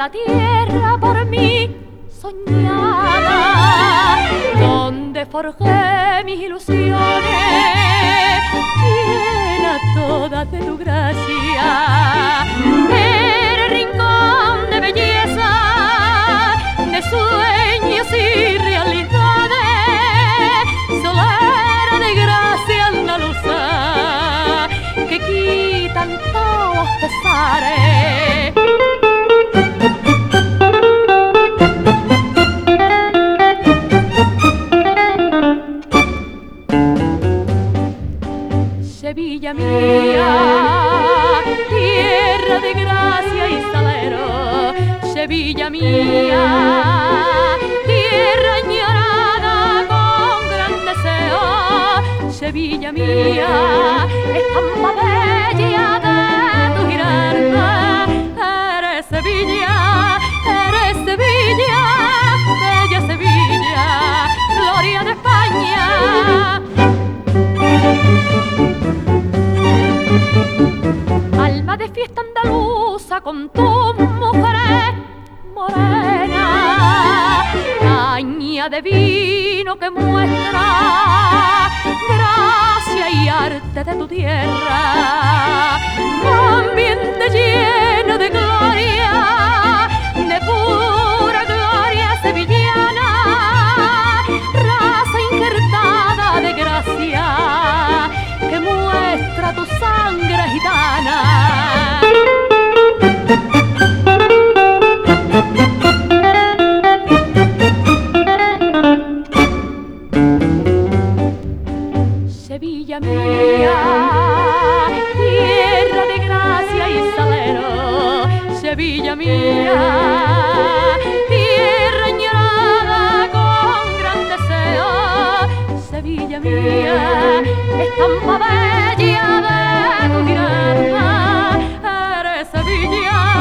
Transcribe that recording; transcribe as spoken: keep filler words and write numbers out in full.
la tierra por mí soñada, donde forjé mis ilusiones, llena todas de tu gracia. Eres rincón de belleza, de sueños y realidades, solera de gracia andaluza, que quitan todos pesares. Sevilla mía, tierra de gracia y salero, Sevilla mía, tierra añorada con gran deseo, Sevilla mía, estampa bella de tu girarda, eres Sevilla, eres Sevilla, bella Sevilla, gloria de España. Alma de fiesta andaluza con tus mujeres morenas, caña de vino que muestra gracia y arte de tu tierra, ambiente lleno de gloria, de pura gloria sevillana, raza injertada de gracia que muestra tu sangre gitana. Sevilla mía, tierra de gracia y salero, Sevilla mía, tierra añorada con gran deseo, Sevilla mía, estampa bella de tu girarda, eres Sevilla.